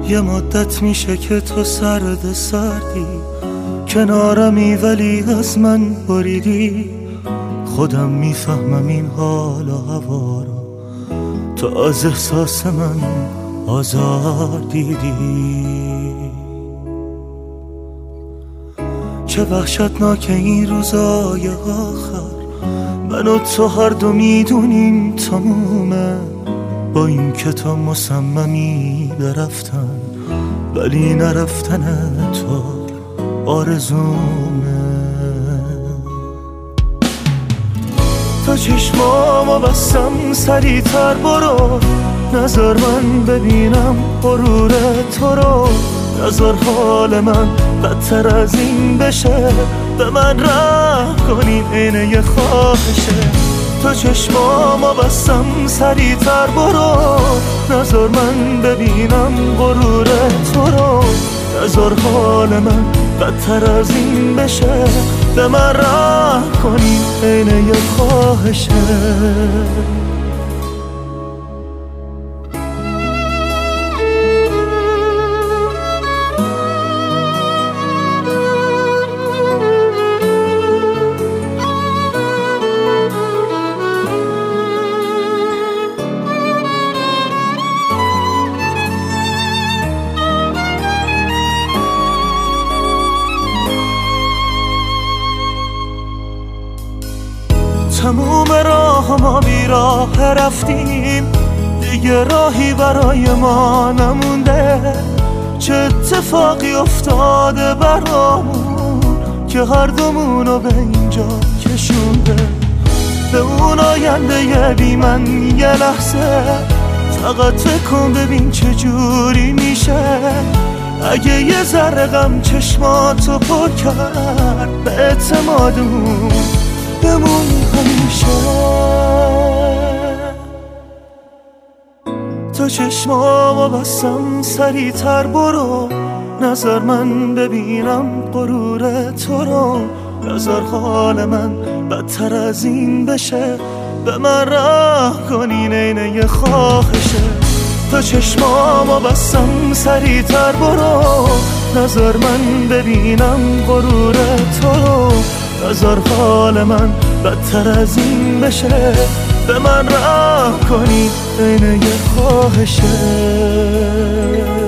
یه مدت میشه که تو سرد سردی کنارمی ولی از من بریدی. خودم میفهمم این حال و هوا رو، تو از احساس من آزار دیدی. چه وحشتناک این روزای آخر، من و تو هر دو میدونیم تمومه. با این که تو مصممی برفتن ولی نرفتن تو آرزومه. تا چشمامو بستم سریعتر برو، نظر من ببینم غرور تو رو. نظر حال من بدتر از این بشه، به من رحم کنین اینه یه خواهشه. تا چشمامو بستم سریعتر برو، نظر من ببینم غرور تو رو. نظر حال من بدتر از این بشه، به من رحم کنین اینه یه خواهشه. تموم راه ما بیراه رفتیم، دیگه راهی برای ما نمونده. چه اتفاقی افتاده برامون که هر دومونو به اینجا کشونده. به اون آینده بی من یه لحظه فقط فکر کن ببین چه جوری میشه. اگه یه ذره غم چشماتو پر کرد، به اعتمادمون بمونی همیشه. تا چشمامو بستم سریعتر برو، نظر من ببینم غرور تو رو. نظر حال من بدتر از این بشه، به من رحم کنین اینه یه خواهشه. تا چشمامو بستم سریعتر برو، نظر من ببینم غرور تو رو. نظر حال من بدتر از این بشه، به من رحم کنی اینه یه خواهشه.